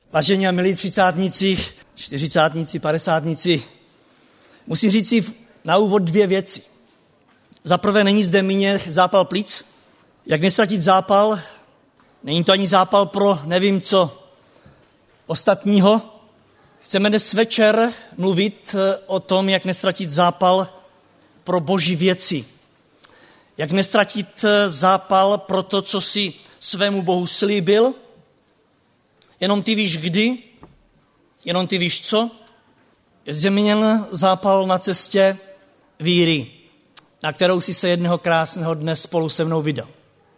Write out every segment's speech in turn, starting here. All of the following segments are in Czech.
Vážení a milí třicátníci, čtyřicátníci, padesátníci, musím říct si na úvod dvě věci. Za prvé, není zde míněn zápal plic. Jak nestratit zápal? Není to ani zápal pro nevím co ostatního. Chceme dnes večer mluvit o tom, jak nestratit zápal pro boží věci. Jak nestratit zápal pro to, co si svému Bohu slíbil. Jenom ty víš kdy, jenom ty víš co. Je změněn zápal na cestě víry, na kterou si se jednoho krásného dne spolu se mnou vydal.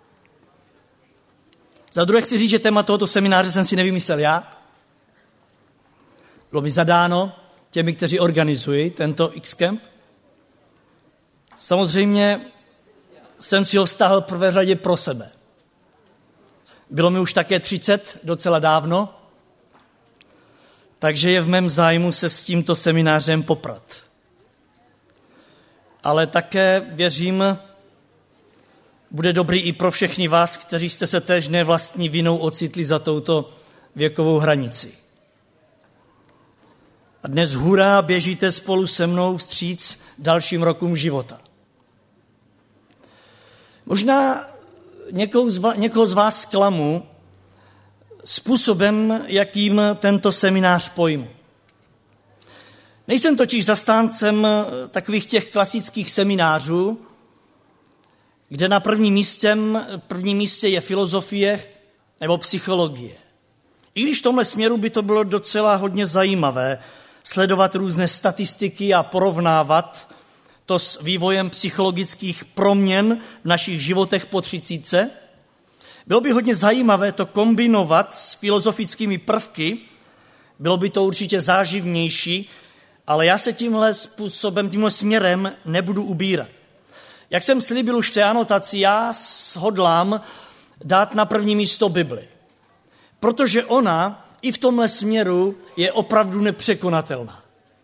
Za druhé chci říct, že téma tohoto semináře jsem si nevymyslel já. Bylo mi zadáno těmi, kteří organizují tento X-Camp. Samozřejmě jsem si ho vztahl v prvé řadě pro sebe. Bylo mi už také 30, docela dávno, takže je v mém zájmu se s tímto seminářem poprat. Ale také, věřím, bude dobrý i pro všechny vás, kteří jste se též nevlastní vinou ocitli za touto věkovou hranici. A dnes hurá běžíte spolu se mnou vstříc dalším života. Možná někoho z vás zklamu způsobem, jakým tento seminář pojmu. Nejsem totiž zastáncem takových těch klasických seminářů, kde na prvním místě je filozofie nebo psychologie. I když v tomhle směru by to bylo docela hodně zajímavé, sledovat různé statistiky a porovnávat to s vývojem psychologických proměn v našich životech po 30. Bylo by hodně zajímavé to kombinovat s filozofickými prvky, bylo by to určitě záživnější, ale já se tímhle směrem nebudu ubírat. Jak jsem slíbil už v té anotaci, já hodlám dát na první místo Bibli, protože ona i v tomhle směru je opravdu nepřekonatelná.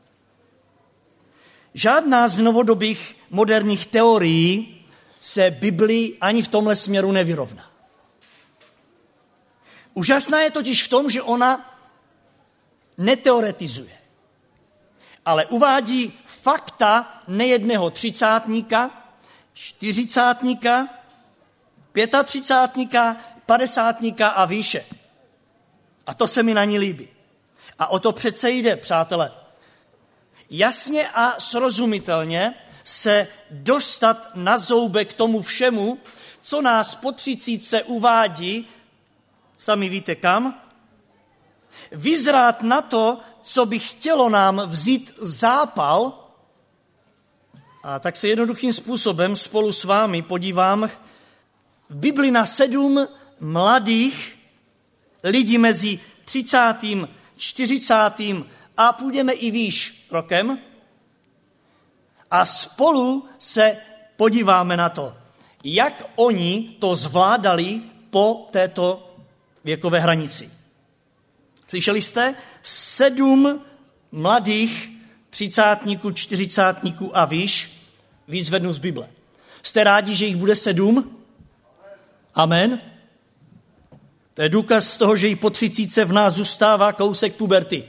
Žádná z novodobých moderních teorií se Biblii ani v tomhle směru nevyrovná. Úžasná je totiž v tom, že ona neteoretizuje, ale uvádí fakta nejedného třicátníka, čtyřicátníka, 35, 50 a výše. A to se mi na ní líbí. A o to přece jde, přátelé. Jasně a srozumitelně se dostat na zoubek tomu všemu, co nás po 30 uvádí, sami víte kam, vyzrát na to, co by chtělo nám vzít zápal, a tak se jednoduchým způsobem spolu s vámi podívám v Bibli na 7 mladých lidí mezi 30., 40. a půjdeme i výš rokem a spolu se podíváme na to, jak oni to zvládali po této věkové hranici. Slyšeli jste? 7 mladých 30., 40. a výš vyzvednu z Bible. Jste rádi, že jich bude 7? Amen. To je důkaz toho, že i po 30 v nás zůstává kousek puberty.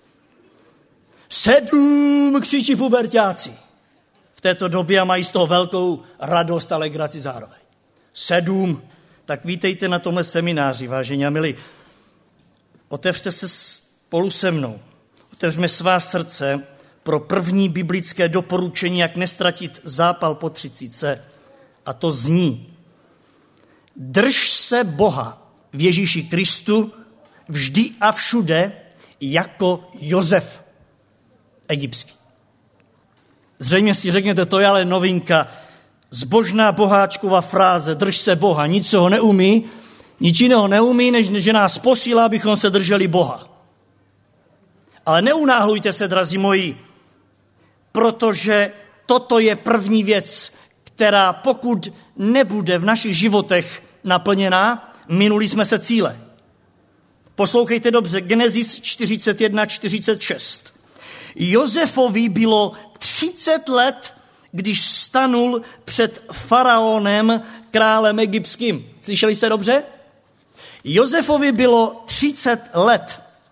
7 křičí puberťáci v této době a mají z toho velkou radost a legraci zároveň. 7. Tak vítejte na tomhle semináři, vážení a milí. Otevřte se spolu se mnou. Otevřme svá srdce pro první biblické doporučení, jak nestratit zápal po 30. A to zní: drž se Boha v Ježíši Kristu vždy a všude jako Josef egyptský. Zřejmě si řekněte, to je ale novinka. Zbožná boháčková fráze, drž se Boha, nic ho neumí, nic jiného neumí, než že nás posílá, abychom se drželi Boha. Ale neunáhlujte se, drazí moji, protože toto je první věc, která pokud nebude v našich životech naplněná, minuli jsme se cíle. Poslouchejte dobře, Genesis 41:46. Josefovi bylo 30 let, když stanul před faraonem, králem egyptským. Slyšeli jste dobře? Josefovi bylo 30 let,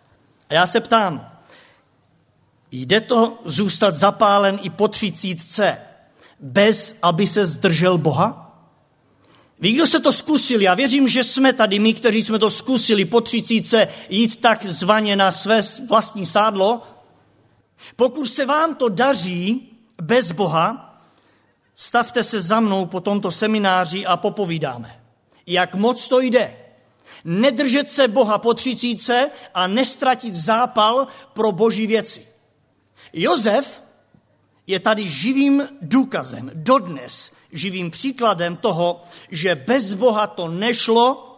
A já se ptám, jde to zůstat zapálen i po 30, bez aby se zdržel Boha? Vy, kdo se to zkusili, já věřím, že jsme tady my, kteří jsme to zkusili po 30 jít takzvaně na své vlastní sádlo. Pokud se vám to daří bez Boha, stavte se za mnou po tomto semináři a popovídáme. Jak moc to jde. Nedržet se Boha po 30 a nestratit zápal pro boží věci. Josef je tady živým důkazem, dodnes živým příkladem toho, že bez Boha to nešlo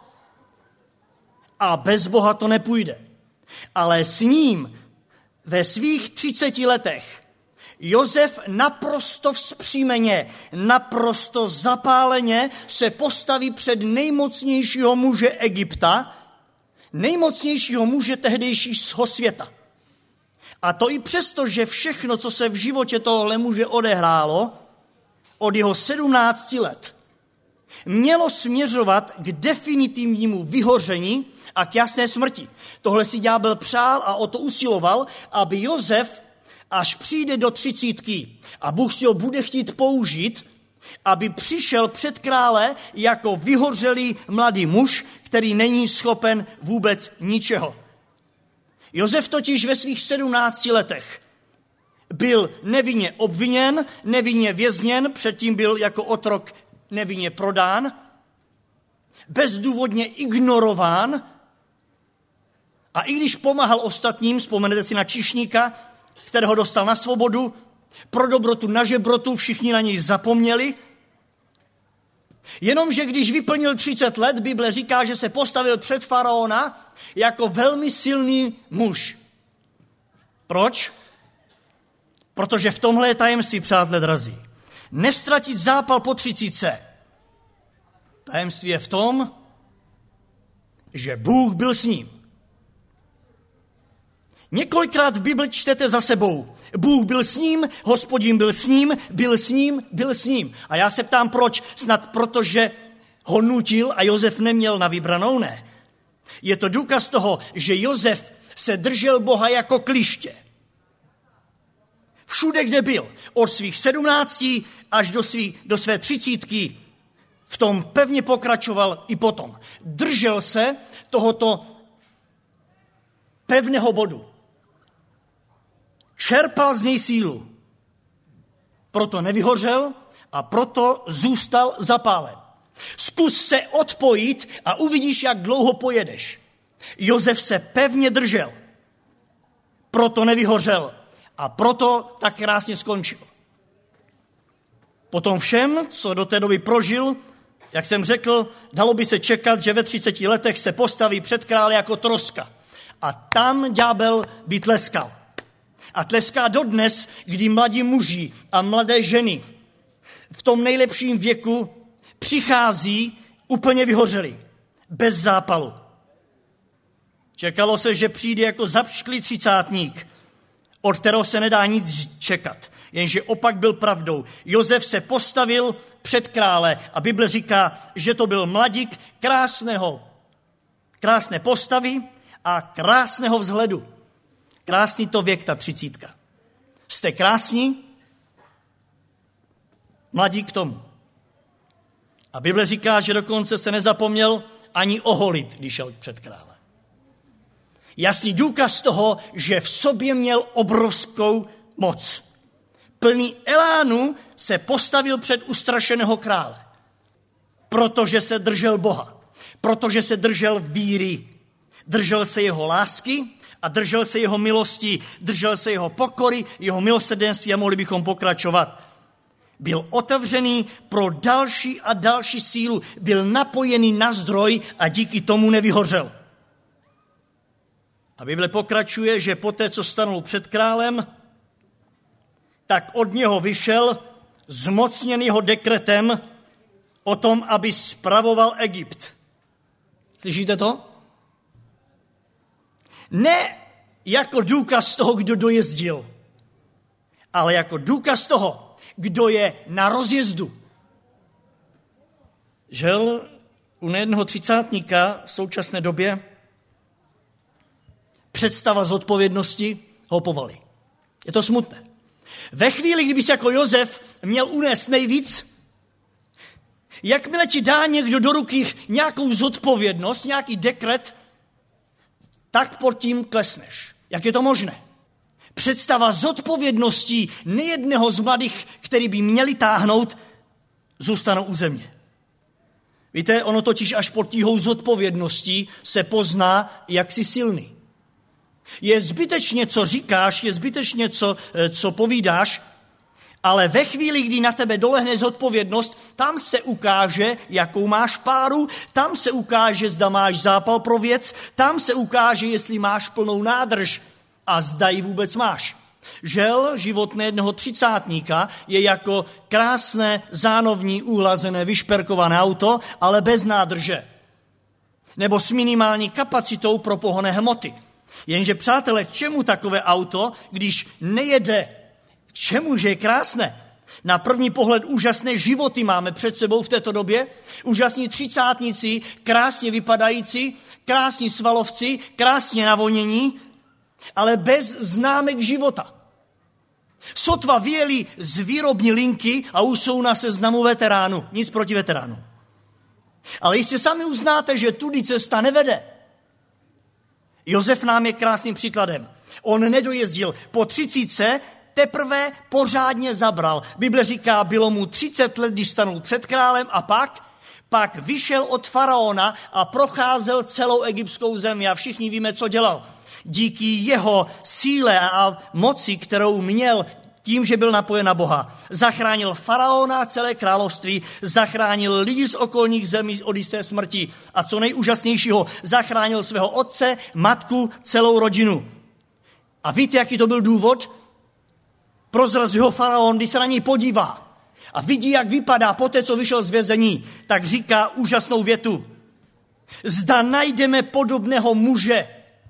a bez Boha to nepůjde. Ale s ním ve svých 30 letech Josef naprosto vzpřímeně, naprosto zapáleně se postaví před nejmocnějšího muže Egypta, nejmocnějšího muže tehdejšího světa. A to i přesto, že všechno, co se v životě tohohle muže odehrálo, od jeho 17 let, mělo směřovat k definitivnímu vyhoření a k jasné smrti. Tohle si ďábel přál a o to usiloval, aby Josef, až přijde do 30 a Bůh si ho bude chtít použít, aby přišel před krále jako vyhořelý mladý muž, který není schopen vůbec ničeho. Josef totiž ve svých 17 letech byl nevinně obviněn, nevinně vězněn, předtím byl jako otrok nevinně prodán, bezdůvodně ignorován a i když pomáhal ostatním, vzpomenete si na číšníka, kterého dostal na svobodu, pro dobrotu na žebrotu, všichni na něj zapomněli, jenomže když vyplnil 30 let, Bible říká, že se postavil před faraona jako velmi silný muž. Proč? Protože v tomhle je tajemství, přátelé drazí. Nestratit zápal po 30. Tajemství je v tom, že Bůh byl s ním. Několikrát v Bibli čtete za sebou. Bůh byl s ním, Hospodin byl s ním, byl s ním, byl s ním. A já se ptám, proč? Snad protože ho nutil a Josef neměl na vybranou? Ne. Je to důkaz toho, že Josef se držel Boha jako kliště. Všude, kde byl, od svých 17 až do své 30, v tom pevně pokračoval i potom. Držel se tohoto pevného bodu. Čerpal z něj sílu. Proto nevyhořel a proto zůstal zapálen. Zkus se odpojit a uvidíš, jak dlouho pojedeš. Josef se pevně držel. Proto nevyhořel a proto tak krásně skončil. Potom všem, co do té doby prožil, jak jsem řekl, dalo by se čekat, že ve 30 letech se postaví před krále jako troska. A tam ďábel by tleskal. A tleská dodnes, kdy mladí muži a mladé ženy v tom nejlepším věku přichází úplně vyhořelí, bez zápalu. Čekalo se, že přijde jako zapšklý 30, od kterého se nedá nic čekat. Jenže opak byl pravdou. Josef se postavil před krále a Bible říká, že to byl mladík krásné postavy a krásného vzhledu. Krásný to věk, ta 30. Jste krásní? Mladí k tomu. A Bible říká, že dokonce se nezapomněl ani oholit, když šel před krále. Jasný důkaz toho, že v sobě měl obrovskou moc. Plný elánu se postavil před ustrašeného krále. Protože se držel Boha. Protože se držel víry. Držel se jeho lásky a držel se jeho milosti. Držel se jeho pokory, jeho milosrdenství a mohli bychom pokračovat. Byl otevřený pro další a další sílu. Byl napojený na zdroj a díky tomu nevyhořel. A Bible pokračuje, že poté, co stanul před králem, tak od něho vyšel zmocněn jeho dekretem o tom, aby spravoval Egypt. Slyšíte to? Ne jako důkaz toho, kdo dojezdil, ale jako důkaz toho, kdo je na rozjezdu. Žel u nejednoho 30 v současné době představa zodpovědnosti ho povalí. Je to smutné. Ve chvíli, kdybys jako Josef měl unést nejvíc, jakmile ti dá někdo do ruky nějakou zodpovědnost, nějaký dekret, tak pod tím klesneš. Jak je to možné? Představa zodpovědností nejedného z mladých, který by měli táhnout, zůstanou u země. Víte, ono totiž až pod tíhou zodpovědností se pozná, jak jsi silný. Je zbytečně, co říkáš, je zbytečně, co povídáš, ale ve chvíli, kdy na tebe dolehne zodpovědnost, tam se ukáže, jakou máš páru, tam se ukáže, zda máš zápal pro věc, tam se ukáže, jestli máš plnou nádrž a zda ji vůbec máš. Žel, život nejednoho třicátníka je jako krásné, zánovní, uhlazené, vyšperkované auto, ale bez nádrže. Nebo s minimální kapacitou pro pohonné hmoty. Jenže, přátelé, k čemu takové auto, když nejede? K čemu, že je krásné? Na první pohled úžasné životy máme před sebou v této době. Úžasní třicátníci, krásně vypadající, krásní svalovci, krásně navonění, ale bez známek života. Sotva vyjeli z výrobní linky a už jsou na seznamu veteránů. Nic proti veteránu. Ale jistě sami uznáte, že tudy cesta nevede. Josef nám je krásným příkladem. On nedojezdil po 30, teprve pořádně zabral. Bible říká, bylo mu 30 let, když stanul před králem a pak vyšel od faraona a procházel celou egyptskou zemi a všichni víme, co dělal. Díky jeho síle a moci, kterou měl tím, že byl napojen na Boha, zachránil faraona a celé království, zachránil lidi z okolních zemí od jisté smrti a co nejúžasnějšího, zachránil svého otce, matku, celou rodinu. A víte, jaký to byl důvod? Prozrazuje ho faraon, když se na něj podívá a vidí, jak vypadá poté, co vyšel z vězení, tak říká úžasnou větu. Zda najdeme podobného muže,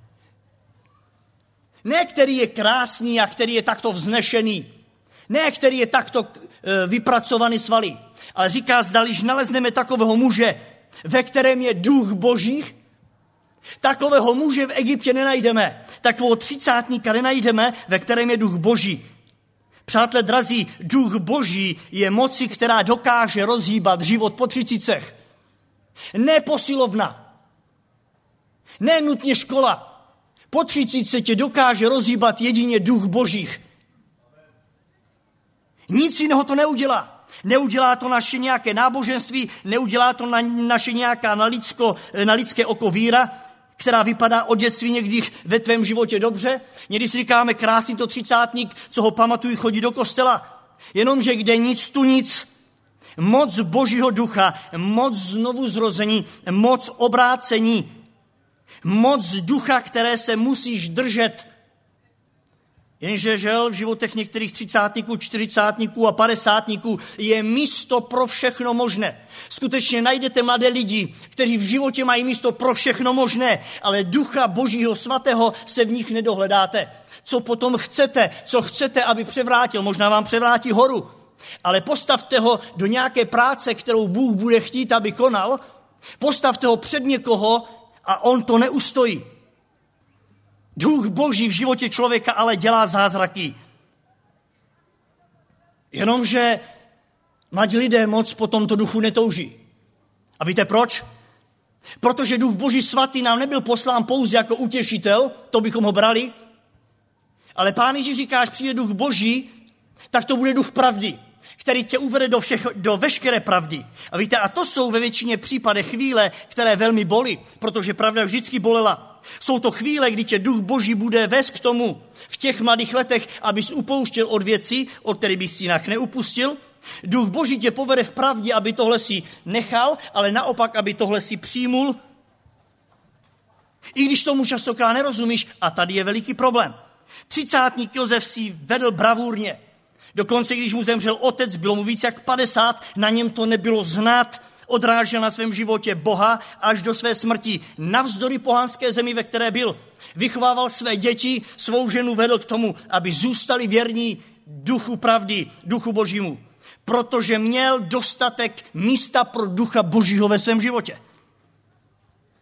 ne který je krásný a který je takto vznešený, ne který je takto vypracovaný svaly, ale říká, zdaliž nalezneme takového muže, ve kterém je duch Boží, takového muže v Egyptě nenajdeme, takového třicátníka nenajdeme, ve kterém je duch Boží. Přátelé drazí, duch Boží je moci, která dokáže rozhýbat život po 30. Ne posilovna, ne nutně škola. Po 30 tě dokáže rozhýbat jedině duch Božích. Nic jiného to neudělá. Neudělá to naše nějaké náboženství, neudělá to naše nějaká na lidské oko víra, která vypadá od dětství někdy ve tvém životě dobře. Někdy si říkáme, krásný to třicátník, co ho pamatují, chodí do kostela. Jenomže kde nic tu nic. Moc Božího ducha, moc znovu zrození, moc obrácení, moc ducha, které se musíš držet. Jenže žel v životech některých třicátníků, čtyřicátníků a padesátníků je místo pro všechno možné. Skutečně najdete mladé lidi, kteří v životě mají místo pro všechno možné, ale ducha Božího svatého se v nich nedohledáte. Co potom chcete? Co chcete, aby převrátil? Možná vám převrátí horu. Ale postavte ho do nějaké práce, kterou Bůh bude chtít, aby konal. Postavte ho před někoho a on to neustojí. Duch Boží v životě člověka ale dělá zázraky. Jenomže mladí lidé moc po tomto duchu netouží. A víte proč? Protože duch Boží svatý nám nebyl poslán pouze jako utěšitel, to bychom ho brali, ale Pán Ježíš říká, až přijde duch Boží, tak to bude duch pravdy, který tě uvede do veškeré pravdy. A víte, a to jsou ve většině případech chvíle, které velmi bolí, protože pravda vždycky bolela. Jsou to chvíle, kdy tě duch Boží bude vést k tomu v těch mladých letech, abys upouštěl od věcí, od kterých bys jinak neupustil. Duch Boží tě povede v pravdě, aby tohle si nechal, ale naopak, aby tohle si přijmul. I když tomu častokrát nerozumíš, a tady je veliký problém. Třicátník Josef si vedl bravurně. Dokonce, když mu zemřel otec, bylo mu víc jak 50, na něm to nebylo znát, odrážel na svém životě Boha až do své smrti. Navzdory pohanské zemi, ve které byl, vychovával své děti, svou ženu vedl k tomu, aby zůstali věrní duchu pravdy, duchu Božímu. Protože měl dostatek místa pro ducha Božího ve svém životě.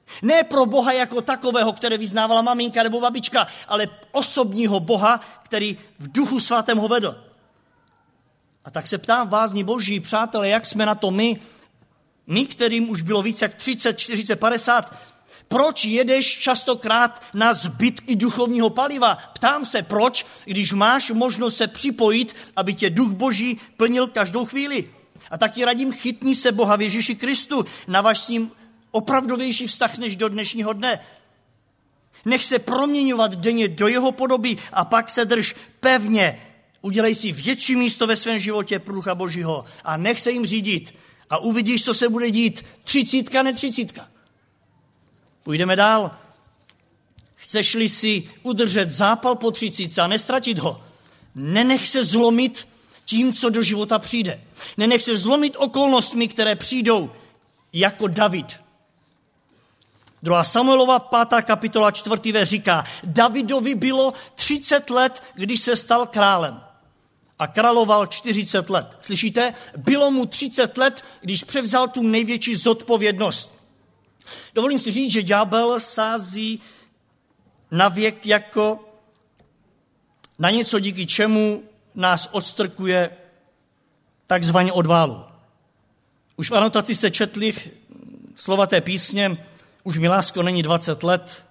Ne pro Boha jako takového, které vyznávala maminka nebo babička, ale osobního Boha, který v Duchu Svatém ho vedl. A tak se ptám vás, boží přátelé, jak jsme na to my, kterým už bylo více jak 30, 40, 50, proč jedeš častokrát na zbytky duchovního paliva? Ptám se, proč, když máš možnost se připojit, aby tě Duch Boží plnil každou chvíli. A taky radím, chytni se Boha v Ježíši Kristu, navaž s ním opravdovější vztah než do dnešního dne. Nech se proměňovat denně do jeho podoby a pak se drž pevně. Udělej si větší místo ve svém životě pro Ducha Božího a nech se jim řídit. A uvidíš, co se bude dít. 30, ne 30. Půjdeme dál. Chceš-li si udržet zápal po 30 a nestratit ho, nenech se zlomit tím, co do života přijde. Nenech se zlomit okolnostmi, které přijdou, jako David. 2. Samuelova 5. kapitola 4. verš říká, Davidovi bylo 30 let, když se stal králem. A královal 40 let. Slyšíte? Bylo mu 30 let, když převzal tu největší zodpovědnost. Dovolím si říct, že ďábel sází na věk jako na něco, díky čemu nás odstrkuje takzvaně od válu. Už v anotaci jste četli slova té písně, už mi lásko není 20 let,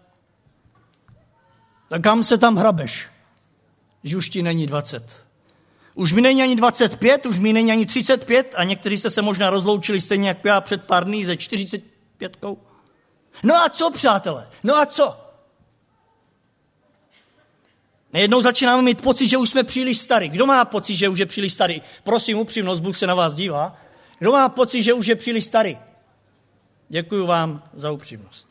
tak kam se tam hrabeš, že už ti není 20. Už mi není ani 25, už mi není ani 35 a někteří jste se možná rozloučili stejně jako já před pár dní ze 45. No a co, přátelé? No a co? Nejednou začínáme mít pocit, že už jsme příliš starý. Kdo má pocit, že už je příliš starý? Prosím, upřímnost, Bůh se na vás dívá. Kdo má pocit, že už je příliš starý? Děkuju vám za upřímnost.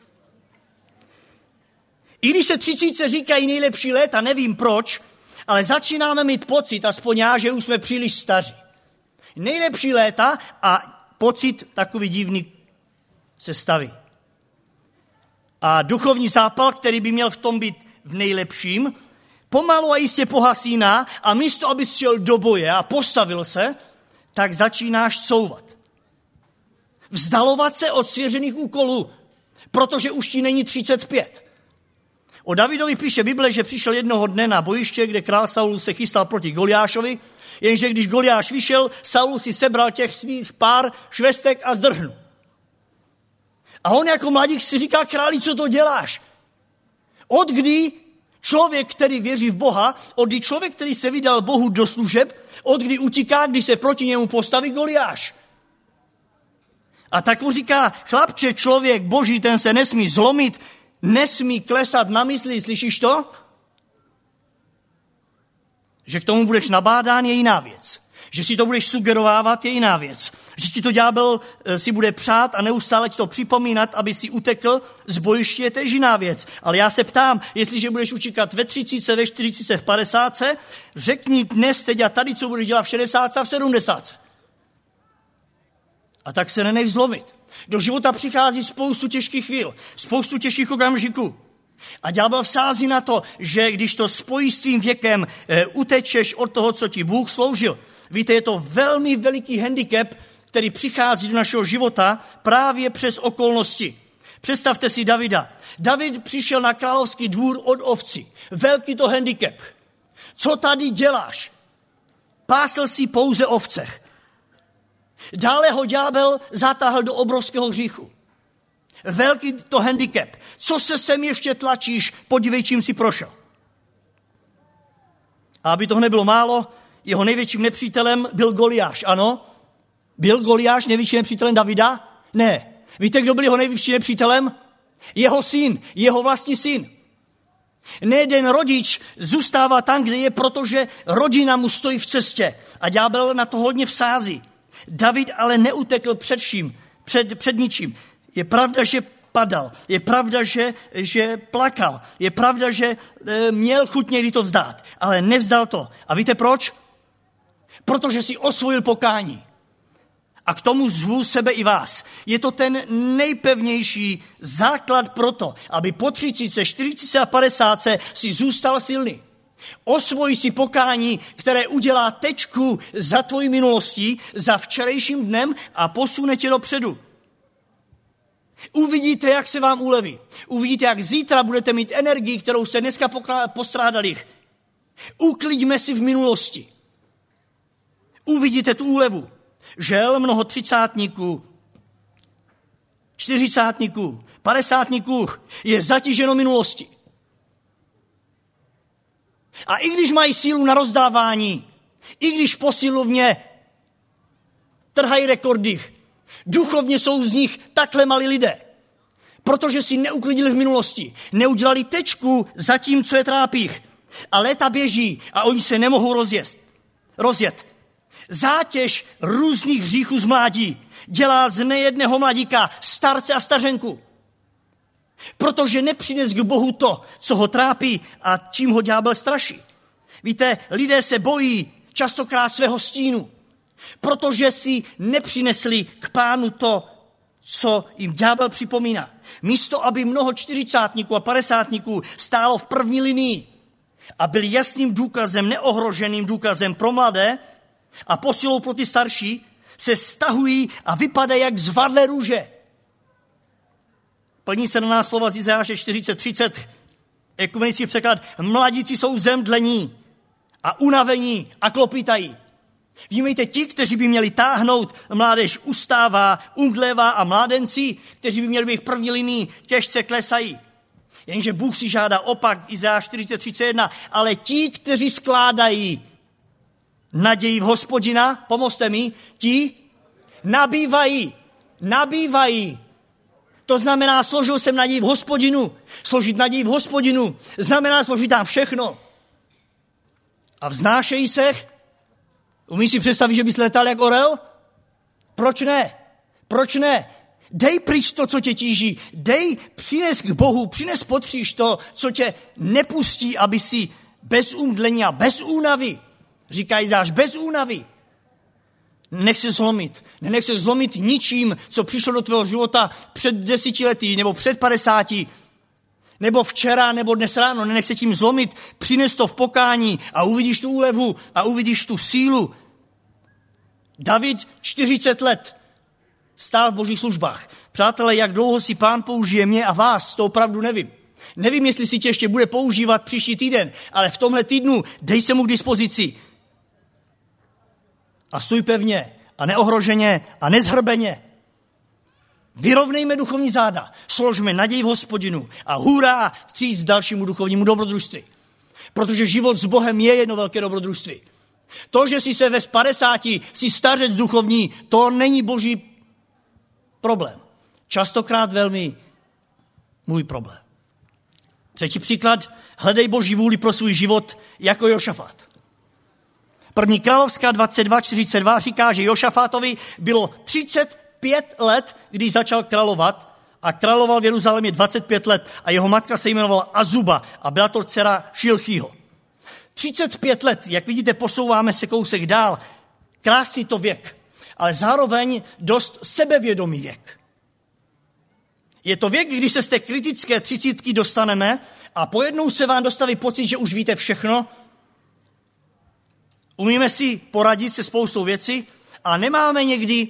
I když se 30 říkají nejlepší léta, nevím proč, ale začínáme mít pocit, aspoň já, že už jsme příliš staří. Nejlepší léta a pocit takový divný se staví. A duchovní zápal, který by měl v tom být v nejlepším, pomalu a jistě pohasíná a místo, abys šel do boje a postavil se, tak začínáš couvat. Vzdalovat se od svěřených úkolů, protože už ti není 35. O Davidovi píše Bible, že přišel jednoho dne na bojiště, kde král Saul se chystal proti Goliášovi, jenže když Goliáš vyšel, Saul si sebral těch svých pár švestek a zdrhnul. A on jako mladík si říká, králi, co to děláš? Od kdy člověk, který věří v Boha, od kdy člověk, který se vydal Bohu do služeb, od kdy utíká, když se proti němu postaví Goliáš? A tak mu říká, chlapče, člověk Boží, ten se nesmí zlomit, nesmí klesat na mysli, slyšíš to? Že k tomu budeš nabádán, je jiná věc. Že si to budeš sugerovávat, je jiná věc. Že ti to ďábel si bude přát a neustále ti to připomínat, aby si utekl z bojiště, je tež jiná věc. Ale já se ptám, jestliže budeš učíkat ve 30, ve 40, v 50, řekni dnes teď a tady, co budeš dělat v 60 a v 70. A tak se nenech zlomit. Do života přichází spoustu těžkých chvíl, spoustu těžkých okamžiků. A ďábel vsází na to, že když to spojí s tvým věkem, utečeš od toho, co ti Bůh sloužil. Víte, je to velmi veliký handicap, který přichází do našeho života právě přes okolnosti. Představte si Davida. David přišel na královský dvůr od ovci. Velký to handicap. Co tady děláš? Pásl si pouze ovce. Dále ho ďábel zatáhl do obrovského hříchu. Velký to handicap. Co se sem ještě tlačíš? Podívej, čím si prošel. A aby toho nebylo málo, jeho největším nepřítelem byl Goliáš. Ano? Byl Goliáš největším nepřítelem Davida? Ne. Víte, kdo byl jeho největším nepřítelem? Jeho syn, jeho vlastní syn. Nejeden rodič zůstává tam, kde je, protože rodina mu stojí v cestě. A ďábel na to hodně vsází. David ale neutekl před vším, před ničím. Je pravda, že padal. Je pravda, že plakal. Je pravda, že měl chuť někdy to vzdát. Ale nevzdal to. A víte proč? Protože si osvojil pokání. A k tomu zvu sebe i vás. Je to ten nejpevnější základ pro to, aby po 30, 40 a 50 si zůstal silný. Osvoj si pokání, které udělá tečku za tvojí minulostí, za včerejším dnem a posune tě dopředu. Uvidíte, jak se vám uleví. Uvidíte, jak zítra budete mít energii, kterou jste dneska postrádali. Uklidíme si v minulosti. Uvidíte tu úlevu. Žel mnoho 30, 40, 50 je zatíženo minulosti. A i když mají sílu na rozdávání, i když posilovně trhají rekordy, duchovně jsou z nich takhle malí lidé, protože si neuklidili v minulosti, neudělali tečku za tím, co je trápí. A léta běží a oni se nemohou rozjet. Zátěž různých hříchů z mládí dělá z nejedného mladíka starce a stařenku. Protože nepřines k Bohu to, co ho trápí a čím ho ďábel straší. Víte, lidé se bojí častokrát svého stínu, protože si nepřinesli k Pánu to, co jim ďábel připomíná. Místo, aby mnoho 40 a 50 stálo v první linii a byl jasným důkazem, neohroženým důkazem pro mladé a posilou pro ty starší, se stahují a vypadají jak zvadlé růže. Plní se na nás slova z Izajáše 40:30. Ekumenický překlad: mladíci jsou zemdlení a unavení a klopýtají. Vnímejte, ti, kteří by měli táhnout, mládež ustává, umdlévá a mládenci, kteří by měli být v první linii, těžce klesají. Jenže Bůh si žádá opak, Izajáš 40:31, ale ti, kteří skládají naději v Hospodina, pomozte mi, ti nabývají. To znamená, složil jsem naději v Hospodinu. Složit naději v Hospodinu znamená složit tam všechno. A vznášejí se. Umíš si představit, že bys letal jak orel? Proč ne? Dej pryč to, co tě tíží. Přines k Bohu, potříš to, co tě nepustí, aby si bez umdlení a bez únavy. Říká Izáš, bez únavy. Nech se zlomit ničím, co přišlo do tvého života před 10 lety, nebo před 50, nebo včera, nebo dnes ráno. Nenech se tím zlomit, přines to v pokání a uvidíš tu úlevu a uvidíš tu sílu. David 40 let stál v božích službách. Přátelé, jak dlouho si Pán použije mě a vás, to opravdu nevím. Nevím, jestli si tě ještě bude používat příští týden, ale v tomhle týdnu dej se mu k dispozici. A stůj pevně a neohroženě a nezhrbeně. Vyrovnejme duchovní záda, složme naději v Hospodinu a hurá vstříc dalšímu duchovnímu dobrodružství. Protože život s Bohem je jedno velké dobrodružství. To, že si se ve 50 si stařec duchovní, to není boží problém. Častokrát velmi můj problém. Třetí příklad, hledej boží vůli pro svůj život jako Jošafát. 1. královská 22:42 říká, že Jošafátovi bylo 35 let, když začal královat a královal v Jeruzalémě 25 let a jeho matka se jmenovala Azuba a byla to dcera Šilchího. 35 let, jak vidíte, posouváme se kousek dál. Krásný to věk, ale zároveň dost sebevědomý věk. Je to věk, kdy se z té kritické 30 dostaneme a pojednou se vám dostaví pocit, že už víte všechno. Umíme si poradit se spoustou věcí a nemáme někdy,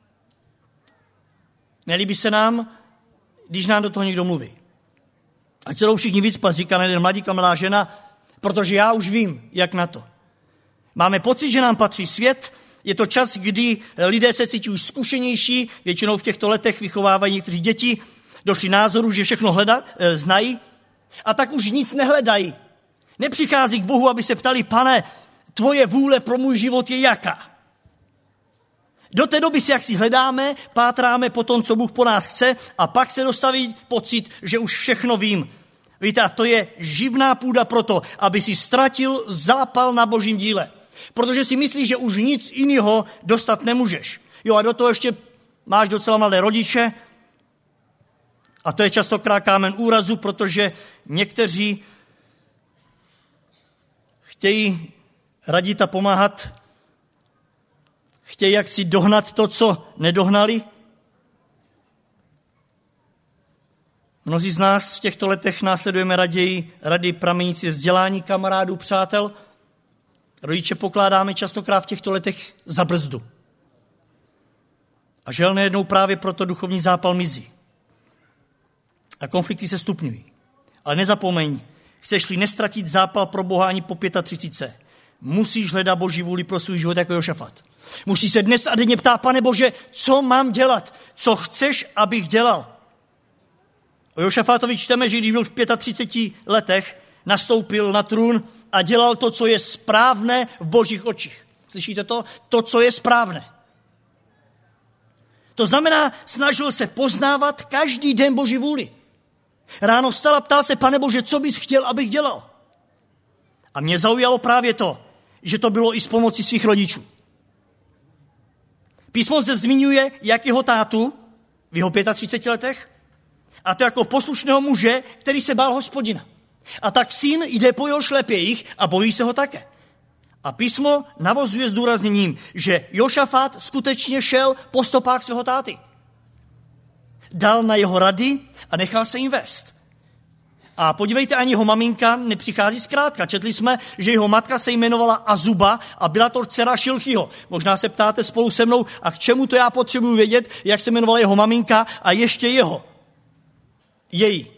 nelíbí se nám, když nám do toho někdo mluví. Ať se jdou všichni vycpat, říká jeden mladík a mladá žena, protože já už vím, jak na to. Máme pocit, že nám patří svět, je to čas, kdy lidé se cítí už zkušenější, většinou v těchto letech vychovávají někteří děti, došli názoru, že všechno znají a tak už nic nehledají. Nepřichází k Bohu, aby se ptali, Pane, tvoje vůle pro můj život je jaká? Do té doby si jak si hledáme, pátráme po tom, co Bůh po nás chce a pak se dostaví pocit, že už všechno vím. Víte, a to je živná půda pro to, aby si ztratil zápal na božím díle. Protože si myslíš, že už nic jiného dostat nemůžeš. Jo, a do toho ještě máš docela mladé rodiče a to je častokrát kámen úrazu, protože někteří chtějí radit a pomáhat, chtějí jaksi dohnat to, co nedohnali. Mnozí z nás v těchto letech následujeme raději rady pramenící vzdělání kamarádů, přátel. Rodiče pokládáme častokrát v těchto letech za brzdu. A žel nejednou právě proto duchovní zápal mizí. A konflikty se stupňují. Ale nezapomeň, chceš-li nestratit zápal pro Boha ani po 35. Musíš hledat Boží vůli pro svůj život jako Jošafat. Musíš se dnes a denně ptát, Pane Bože, co mám dělat? Co chceš, abych dělal? O Jošafátovi čteme, že když byl v 35 letech, nastoupil na trůn a dělal to, co je správné v Božích očích. Slyšíte to? To, co je správné. To znamená, snažil se poznávat každý den Boží vůli. Ráno vstal a ptal se, Pane Bože, co bys chtěl, abych dělal? A mě zaujalo právě to, že to bylo i s pomocí svých rodičů. Písmo zde zmiňuje jak jeho tátu v jeho 35 letech, a to jako poslušného muže, který se bál Hospodina. A tak syn jde po jeho šlepějích a bojí se ho také. A písmo navozuje zdůrazněním, že Jošafát skutečně šel po stopách svého táty. Dal na jeho rady a nechal se jim vést. A podívejte, ani jeho maminka nepřichází zkrátka. Četli jsme, že jeho matka se jmenovala Azuba a byla to dcera Šilchyho. Možná se ptáte spolu se mnou, a k čemu to já potřebuji vědět, jak se jmenovala jeho maminka a ještě její.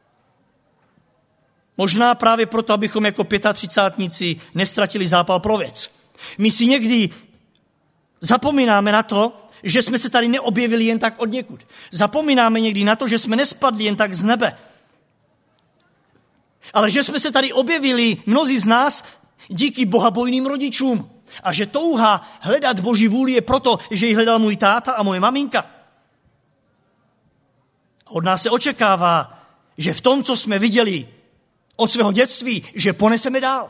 Možná právě proto, abychom jako 35níci nestratili zápal pro věc. My si někdy zapomínáme na to, že jsme se tady neobjevili jen tak odněkud. Zapomínáme někdy na to, že jsme nespadli jen tak z nebe. Ale že jsme se tady objevili, mnozí z nás, díky bohabojným rodičům. A že touha hledat Boží vůli je proto, že ji hledal můj táta a moje maminka. Od nás se očekává, že v tom, co jsme viděli od svého dětství, že poneseme dál.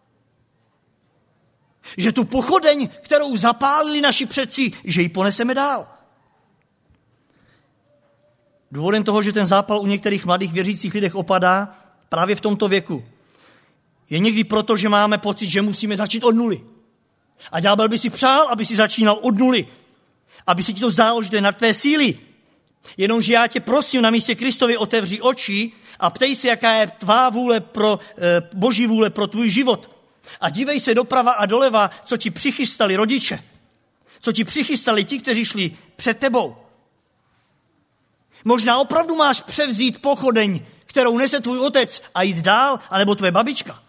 Že tu pochodeň, kterou zapálili naši předci, že ji poneseme dál. Důvodem toho, že ten zápal u některých mladých věřících lidech opadá právě v tomto věku, je někdy proto, že máme pocit, že musíme začít od nuly. A ďábel by si přál, aby si začínal od nuly. Aby se ti to zdálo, že to je na tvé síly. Jenomže já tě prosím, na místě Kristovi otevři oči a ptej se, jaká je tvá vůle Boží vůle pro tvůj život. A dívej se doprava a doleva, co ti přichystali rodiče. Co ti přichystali ti, kteří šli před tebou. Možná opravdu máš převzít pochodeň, kterou nese tvůj otec a jít dál, anebo tvoje babička.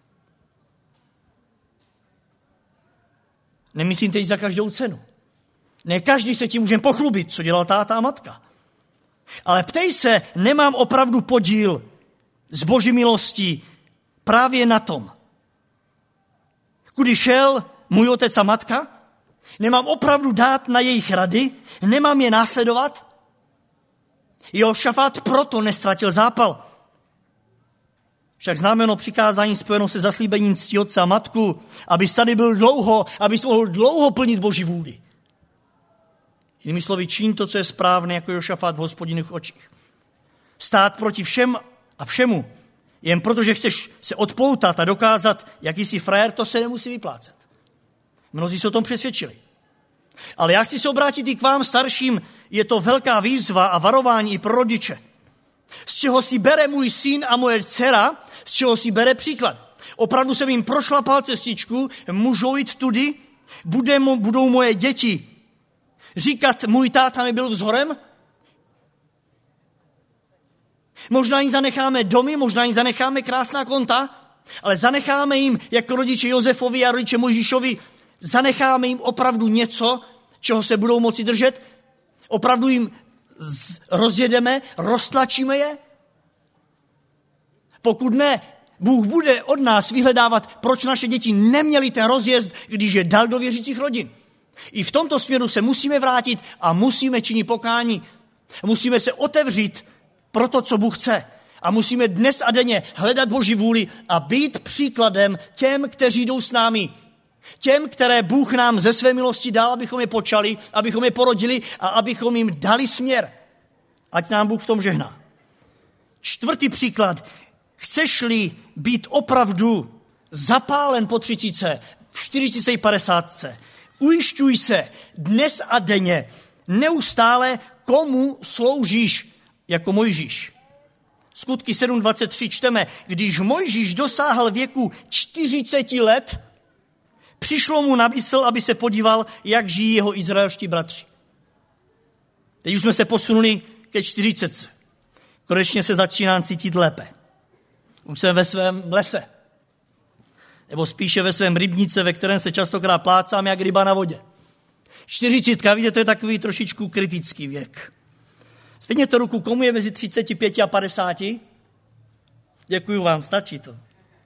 Nemyslím teď za každou cenu. Ne každý se tím můžeme pochlubit, co dělal táta a matka. Ale ptej se, nemám opravdu podíl z Boží milostí právě na tom, kudy šel můj otec a matka? Nemám opravdu dát na jejich rady? Nemám je následovat? Jošafát proto nestratil zápal. Však známe ono přikázání spojeno se zaslíbením cti otce a matku, abys tady byl dlouho, abys mohl dlouho plnit Boží vůli. Jinými slovy, čin to, co je správné, jako Jošafát v Hospodinových očích. Stát proti všem a všemu, jen protože chceš se odpoutat a dokázat, jaký jsi frajer, to se nemusí vyplácet. Mnozí se o tom přesvědčili. Ale já chci se obrátit i k vám starším, je to velká výzva a varování i pro rodiče. Z čeho si bere můj syn a moje dcera, z čeho si bere příklad. Opravdu jsem jim prošlapal cestičku, můžou jít tudy, budou moje děti říkat, můj táta mi byl vzorem? Možná jim zanecháme domy, možná jim zanecháme krásná konta, ale zanecháme jim, jako rodiče Josefovi a rodiče Mojžíšovi, zanecháme jim opravdu něco, čeho se budou moci držet? Opravdu jim rozjedeme, roztlačíme je? Pokud ne, Bůh bude od nás vyhledávat, proč naše děti neměly ten rozjezd, když je dal do věřících rodin. I v tomto směru se musíme vrátit a musíme činit pokání. Musíme se otevřít pro to, co Bůh chce. A musíme dnes a denně hledat Boží vůli a být příkladem těm, kteří jdou s námi. Těm, které Bůh nám ze své milosti dal, abychom je počali, abychom je porodili a abychom jim dali směr. Ať nám Bůh v tom žehná. 4. příklad. Chceš-li být opravdu zapálen po 30, v 40, 50, ujišťuj se dnes a denně neustále, komu sloužíš jako Mojžíš. Skutky 7.23 čteme, když Mojžíš dosáhl věku 40 let, přišlo mu na mysl, aby se podíval, jak žijí jeho izraelští bratři. Teď už jsme se posunuli ke 40. Konečně se začínám cítit lépe. Už jsem ve svém lese. Nebo spíše ve svém rybníce, ve kterém se častokrát plácám jak ryba na vodě. 40, víte, to je takový trošičku kritický věk. Zvedněte ruku, komu je mezi 35 a 50? Děkuju vám, stačí to.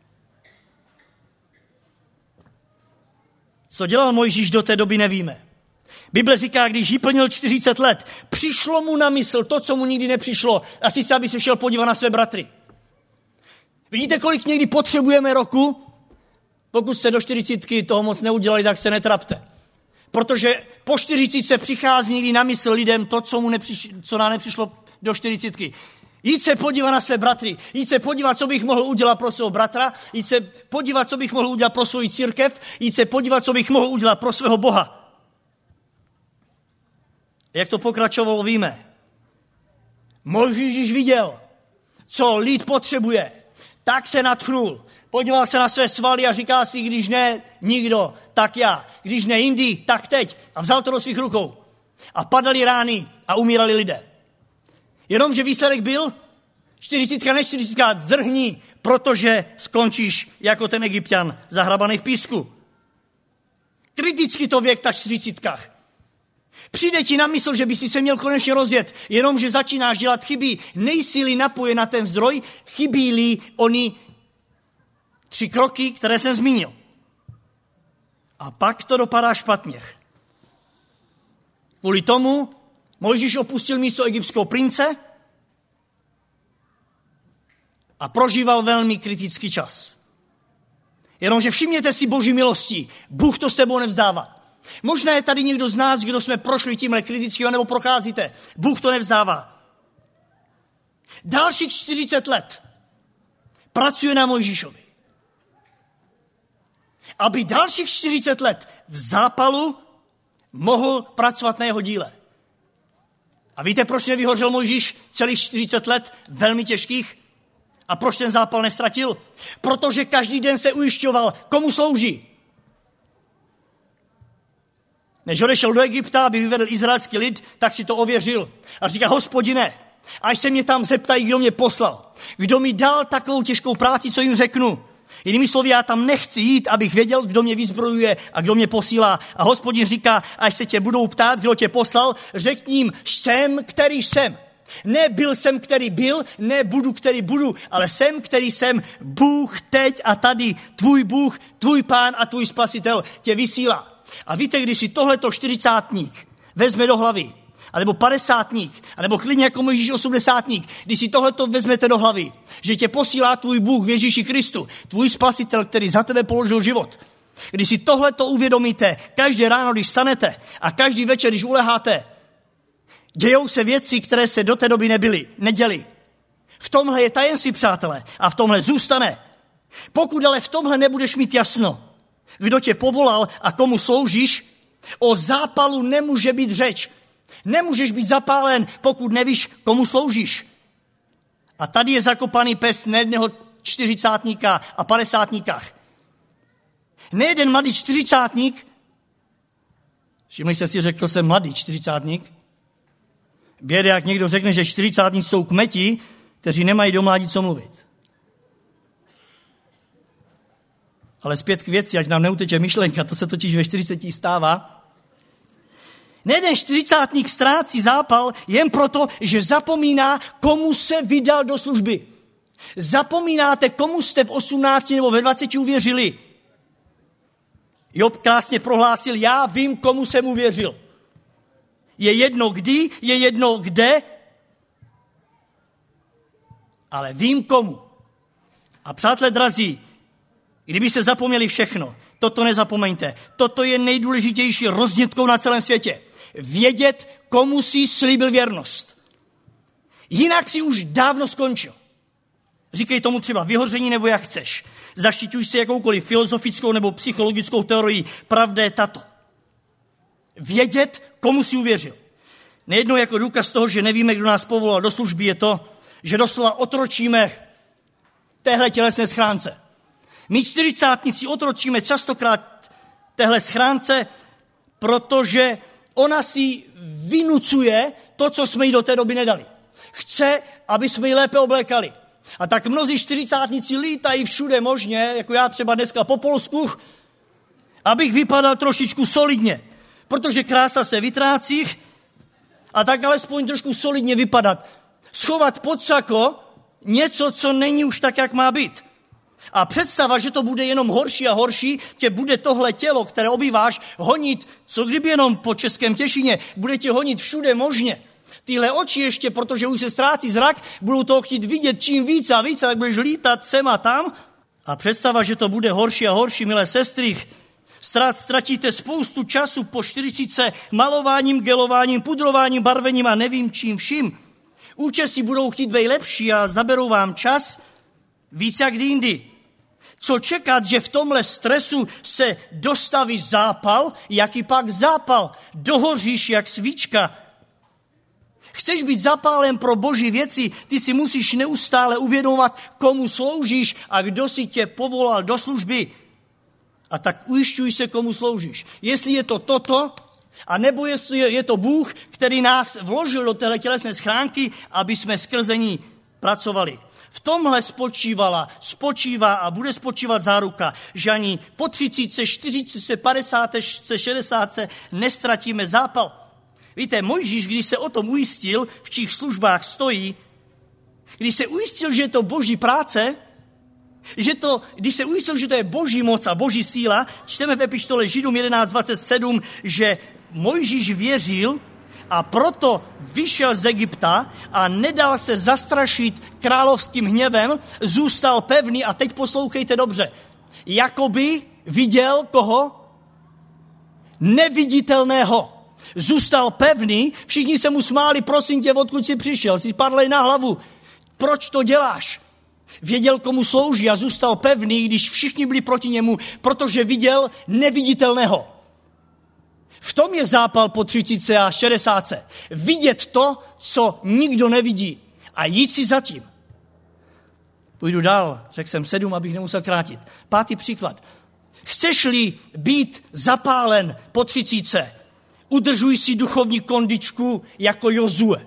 Co dělal Mojžíš do té doby, nevíme. Bible říká, když jí plnil 40 let, přišlo mu na mysl to, co mu nikdy nepřišlo, a sice, aby se šel podívat na své bratry. Vidíte, kolik někdy potřebujeme roku? Pokud jste do 40 toho moc neudělali, tak se netrapte. Protože po 40 přichází někdy na mysl lidem to, co nám nepřišlo do 40. Jít se podívat na své bratry, jít se podívat, co bych mohl udělat pro svého bratra, jít se podívat, co bych mohl udělat pro svou církev, jít se podívat, co bych mohl udělat pro svého Boha. Jak to pokračovalo, víme. Mojžíš, když viděl, co lid potřebuje, tak se nadchnul. Podíval se na své svaly a říká si, když ne nikdo, tak já. Když ne jindy, tak teď. A vzal to do svých rukou. A padaly rány a umírali lidé. Jenomže výsledek byl 40 ne 40, zdrhni, protože skončíš jako ten Egypťan zahrabaný v písku. Kriticky to věk ta 40. Přijde ti na mysl, že by si se měl konečně rozjet, jenomže začínáš dělat chyby, nejsi-li napojen na ten zdroj, chybí-li oni 3 kroky, které jsem zmínil. A pak to dopadá špatně. Kvůli tomu Mojžíš opustil místo egyptského prince a prožíval velmi kritický čas. Jenomže všimněte si Boží milosti, Bůh to s tebou nevzdává. Možná je tady někdo z nás, kdo jsme prošli tímhle kritickým, nebo procházíte. Bůh to nevzdává. Dalších 40 let pracuje na Mojžíšovi. Aby dalších 40 let v zápalu mohl pracovat na jeho díle. A víte, proč nevyhořel Mojžíš celých 40 let velmi těžkých? A proč ten zápal nestratil? Protože každý den se ujišťoval, komu slouží. Než odešel do Egypta, aby vyvedl izraelský lid, tak si to ověřil. A říká, Hospodine, až se mě tam zeptají, kdo mě poslal. Kdo mi dal takovou těžkou práci, co jim řeknu. Jinými slovy, já tam nechci jít, abych věděl, kdo mě vyzbrojuje a kdo mě posílá. A Hospodin říká, až se tě budou ptát, kdo tě poslal, řekni jim, jsem, který jsem. Ne byl jsem, který byl, ne budu, který budu, ale jsem, který jsem. Bůh teď a tady, tvůj Bůh, tvůj Pán a tvůj Spasitel tě vysílá. A víte, když si tohleto 40-tník vezme do hlavy, anebo 50-tník, anebo klidně jako Mojžíš 80-tník, když si tohleto vezmete do hlavy, že tě posílá tvůj Bůh v Ježíši Kristu, tvůj Spasitel, který za tebe položil život. Když si tohleto uvědomíte, každé ráno, když stanete a každý večer, když uleháte, dějou se věci, které se do té doby neděly. V tomhle je tajemství, přátelé, a v tomhle zůstane. Pokud ale v tomhle nebudeš mít jasno, kdo tě povolal a komu sloužíš, o zápalu nemůže být řeč. Nemůžeš být zapálen, pokud nevíš, komu sloužíš. A tady je zakopaný pes nejedného 40-tníka a 50-tníkách. Nejeden mladý 40-tník, všimli jste si, řekl jsem mladý 40-tník, běda, jak někdo řekne, že 40-tníci jsou kmeti, kteří nemají do mládí co mluvit. Ale zpět k věci, ať nám neuteče myšlenka, to se totiž ve 40 stává. Nejeden 40-tník ztrácí zápal jen proto, že zapomíná, komu se vydal do služby. Zapomínáte, komu jste v 18 nebo ve 20 uvěřili. Job krásně prohlásil, já vím, komu jsem uvěřil. Je jedno kdy, je jedno kde, ale vím komu. A přátelé drazí, kdyby se zapomněli všechno, toto nezapomeňte. Toto je nejdůležitější roznětkou na celém světě. Vědět, komu jsi slíbil věrnost. Jinak si už dávno skončil. Říkej tomu třeba vyhoření nebo jak chceš. Zaštiťuj se jakoukoliv filozofickou nebo psychologickou teorií. Pravda je tato. Vědět, komu jsi uvěřil. Nejednou jako důkaz toho, že nevíme, kdo nás povolal do služby, je to, že doslova otročíme téhle tělesné schránce. My 40-tníci otročíme častokrát téhle schránce, protože ona si vynucuje to, co jsme jí do té doby nedali. chce, aby jsme ji lépe oblékali. A tak mnozí čtyřicátníci lítají všude možně, jako já třeba dneska po Polsku, abych vypadal trošičku solidně. Protože krása se vytrácí a tak alespoň trošku solidně vypadat. Schovat pod sako něco, co není už tak, jak má být. A představa, že to bude jenom horší a horší, tě bude tohle tělo, které obýváš, honit, co kdyby jenom po Českém Těšíně, bude tě honit všude možně. Tyhle oči ještě, protože už se ztrácí zrak, budou toho chtít vidět čím víc a víc, tak budeš lítat sem a tam. A představa, že to bude horší a horší, milé sestry, ztratíte spoustu času po 40 malováním, gelováním, pudrováním, barvením a nevím čím vším. Účastí budou chtít být lepší a zaberou vám čas víc jak jindy. Co čekat, že v tomhle stresu se dostaví zápal, jaký pak zápal? Dohoříš jak svíčka. Chceš být zapálen pro boží věci, ty si musíš neustále uvědomovat, komu sloužíš a kdo si tě povolal do služby. A tak ujišťuj se, komu sloužíš. Jestli je to toto, a nebo jestli je to Bůh, který nás vložil do téhle tělesné schránky, aby jsme skrze ní pracovali. V tomhle spočívá a bude spočívat záruka, že ani po 30, 40, 50, 60 nestratíme zápal. Víte, Mojžíš, když se o tom ujistil, v čích službách stojí, když se ujistil, že je to boží práce, když se ujistil, že to je boží moc a boží síla, čteme v epištole Židům 11.27, že Mojžíš věřil a proto vyšel z Egypta a nedal se zastrašit královským hněvem, zůstal pevný a teď poslouchejte dobře. Jakoby viděl koho? Neviditelného. Zůstal pevný, všichni se mu smáli, prosím tě, odkud jsi přišel, jsi padlej na hlavu. Proč to děláš? Věděl, komu slouží a zůstal pevný, když všichni byli proti němu, protože viděl neviditelného. V tom je zápal po 30 a 60. Vidět to, co nikdo nevidí a jít si za tím. Půjdu dál, řekl jsem 7, abych nemusel krátit. 5. příklad. Chceš-li být zapálen po 30, udržuj si duchovní kondičku jako Jozue.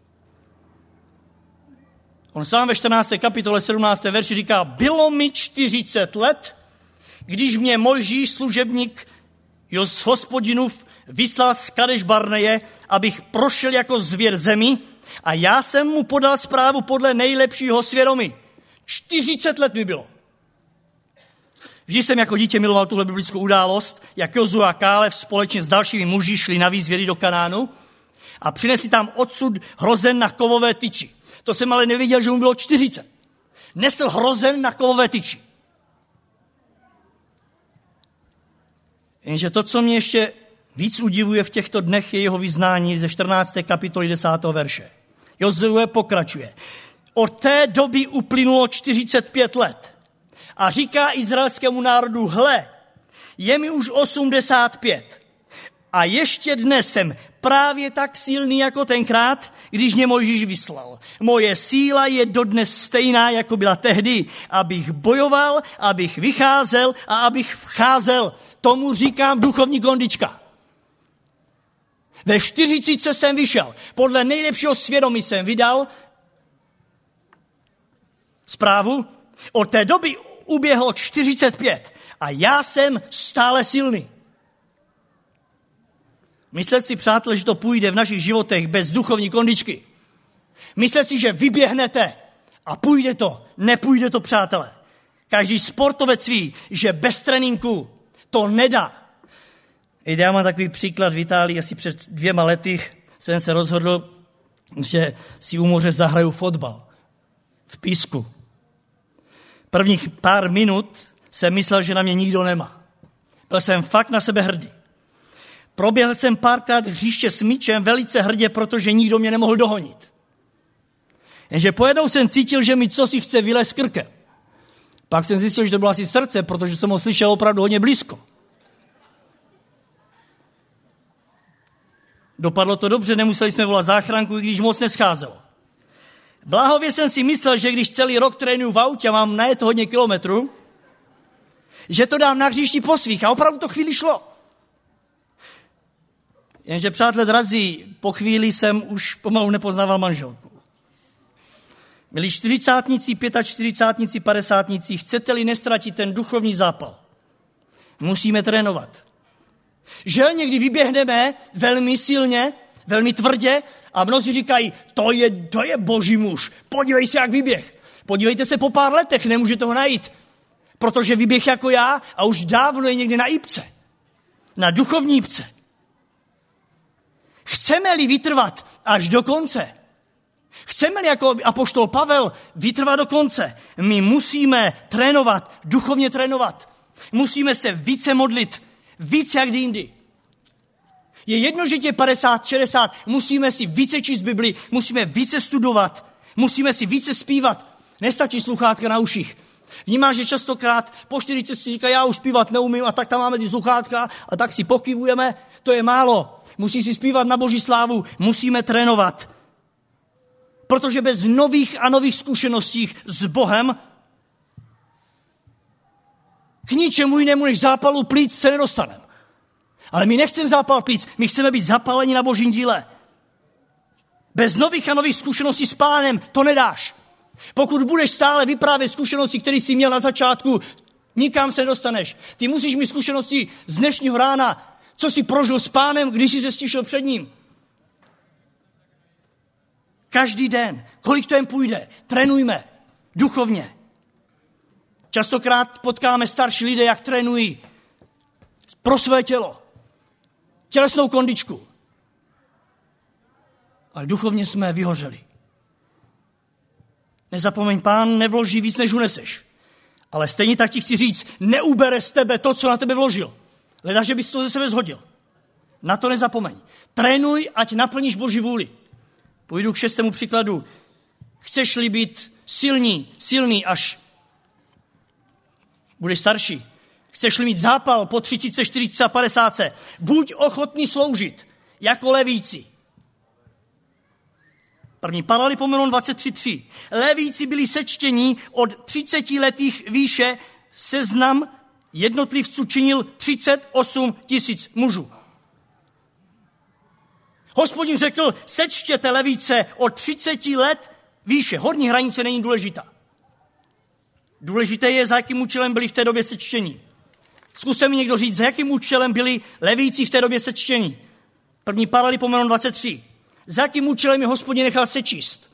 On sám ve 14. kapitole 17. verši říká, bylo mi 40 let, když mě Mojžíš, služebník Hospodinův, vyslal z Kadeš Barneje, abych prošel jako zvěr zemi a já jsem mu podal zprávu podle nejlepšího svědomí. 40 let mi bylo. Vždy jsem jako dítě miloval tuhle biblickou událost, jak Jozue a Kálev společně s dalšími muži šli na výzvědy do Kanánu a přinesli tam odsud hrozen na kovové tyči. To jsem ale nevěděl, že mu bylo 40. Nesl hrozen na kovové tyči. Jenže to, co mě ještě víc udivuje v těchto dnech, je jeho vyznání ze 14. kapitoly 10. verše. Jozue pokračuje. Od té doby uplynulo 45 let. A říká izraelskému národu, hle, je mi už 85. A ještě dnes jsem právě tak silný jako tenkrát, když mě Mojžíš vyslal. Moje síla je dodnes stejná, jako byla tehdy, abych bojoval, abych vycházel a abych vcházel. Tomu říkám duchovní kondička. Ve 40 jsem vyšel. Podle nejlepšího svědomí jsem vydal zprávu. Od té doby uběhlo 45 a já jsem stále silný. Myslet si, přátelé, že to půjde v našich životech bez duchovní kondičky. Myslet si, že vyběhnete a půjde to. Nepůjde to, přátelé. Každý sportovec ví, že bez tréninku to nedá. Já mám takový příklad v Itálii, asi před 2 lety jsem se rozhodl, že si u moře zahraju fotbal v písku. Prvních pár minut jsem myslel, že na mě nikdo nemá. Byl jsem fakt na sebe hrdý. Proběhl jsem párkrát hřiště s míčem velice hrdě, protože nikdo mě nemohl dohonit. Jenže pojednou jsem cítil, že mi cosi chce vylézt krkem. Pak jsem zjistil, že to bylo asi srdce, protože jsem ho slyšel opravdu hodně blízko. Dopadlo to dobře, nemuseli jsme volat záchranku, i když moc nescházelo. Bláhově jsem si myslel, že když celý rok trénuju v autě a mám najet hodně kilometrů, že to dám na hřišti po svých a opravdu to chvíli šlo. Jenže, přátelé drazí, po chvíli jsem už pomalu nepoznával manželku. Milí čtyřicátníci, 45, 50, chcete-li nestratit ten duchovní zápal, musíme trénovat. Že někdy vyběhneme velmi silně, velmi tvrdě a mnozí říkají, to je boží muž, podívej se, jak vyběh. Podívejte se po pár letech, nemůžete ho najít, protože vyběh jako já a už dávno je někde na jípce, na duchovní jípce. Chceme-li vytrvat až do konce, chceme-li jako apoštol Pavel vytrvat do konce, my musíme trénovat, duchovně trénovat. Musíme se více modlit, více jak jindy. Je jedno, že tě 50, 60, musíme si více číst Bibli, musíme více studovat, musíme si více zpívat. Nestačí sluchátka na uších. Vnímáš, že častokrát po 40 si říká, já už zpívat neumím a tak tam máme ty sluchátka a tak si pokyvujeme, to je málo. Musí si zpívat na Boží slávu, musíme trénovat. Protože bez nových a nových zkušeností s Bohem k ničemu jinému než zápalu plíc se nedostaneme. Ale my nechceme zápal plíc, my chceme být zapáleni na Božím díle. Bez nových a nových zkušeností s Pánem to nedáš. Pokud budeš stále vyprávět zkušenosti, které jsi měl na začátku, nikam se nedostaneš. Ty musíš mít zkušenosti z dnešního rána, co jsi prožil s Pánem, když jsi se stišil před ním. Každý den, kolik to jen půjde, trénujme duchovně. Častokrát potkáme starší lidé, jak trénují pro své tělo, tělesnou kondičku. Ale duchovně jsme vyhořeli. Nezapomeň, Pán nevloží víc, než uneseš. Ale stejně tak ti chci říct, neubere z tebe to, co na tebe vložil. Leda, že bys to ze sebe zhodil. Na to nezapomeň. Trénuj, ať naplníš Boží vůli. Půjdu k 6. příkladu. Chceš-li být silný, až budeš starší. Chceš-li mít zápal po 30, 40 a 50, buď ochotný sloužit jako levíci. 1. Paralipomenon 23.3. Levíci byli sečtení od 30 letých výše, seznam jednotlivců činil 38 000 mužů. Hospodin řekl, sečtěte levíce od 30 let výše. Horní hranice není důležitá. Důležité je, za jakým účelem byli v té době sečtění. Zkuste mi někdo říct, za jakým účelem byli levíci v té době sečtění. 1. Paralipomenon 23. Za jakým účelem je Hospodin nechal sečíst?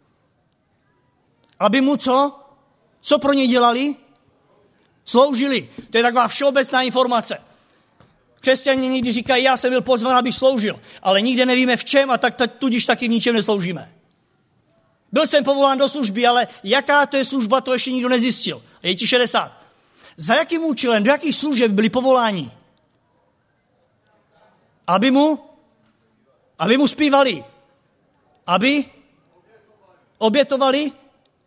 Aby mu co? Co pro ně dělali? Sloužili. To je taková všeobecná informace. Křesťané někdy říkají, já jsem byl pozván, abych sloužil, ale nikde nevíme v čem a tak tudíž taky v ničem nesloužíme. Byl jsem povolán do služby, ale jaká to je služba, to ještě nikdo nezjistil. A je ti 60. Za jakým účelem, do jakých služeb byli povoláni? Aby mu zpívali. Aby obětovali.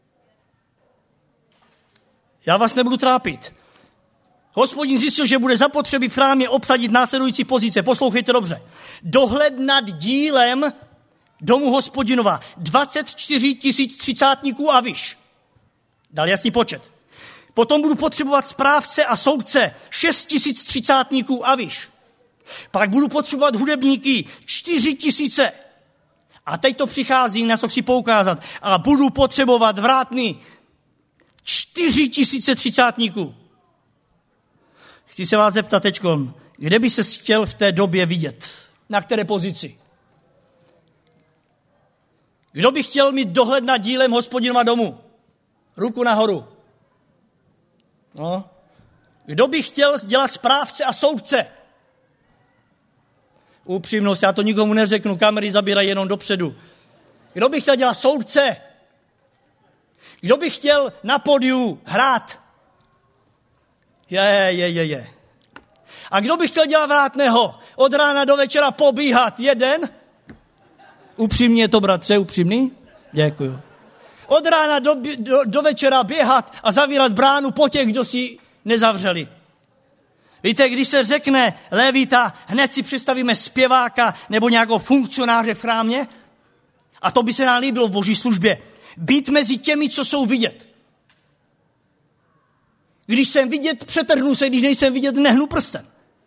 Já vás nebudu trápit. Hospodin zjistil, že bude zapotřebí v chrámě obsadit následující pozice. Poslouchejte dobře. Dohled nad dílem domu Hospodinova 24 000 třicátníků a vyš. Dal jasný počet. Potom budu potřebovat správce a soudce 6 000 třicátníků a vyš. Pak budu potřebovat hudebníky 4 000. A teď to přichází, na co chci poukázat. A budu potřebovat vrátný 4 000 třicátníků. Chci se vás zeptat teďkon, kde by se chtěl v té době vidět? Na které pozici? Kdo by chtěl mít dohled nad dílem Hospodinova domu? Ruku nahoru. No. Kdo by chtěl dělat správce a soudce? Upřímnost, já to nikomu neřeknu, kamery zabírají jenom dopředu. Kdo by chtěl dělat soudce? Kdo by chtěl na pódiu hrát? Je. A kdo by chtěl dělat vrátného? Od rána do večera pobíhat jeden? Upřímně to, bratře, upřímný? Děkuju. Od rána do večera běhat a zavírat bránu po těch, kdo si nezavřeli. Víte, když se řekne levita, hned si představíme zpěváka nebo nějakého funkcionáře v chrámě. A to by se nám líbilo v Boží službě. Být mezi těmi, co jsou vidět. Když jsem vidět, přetrhnu se, když nejsem vidět, nehnu prstem.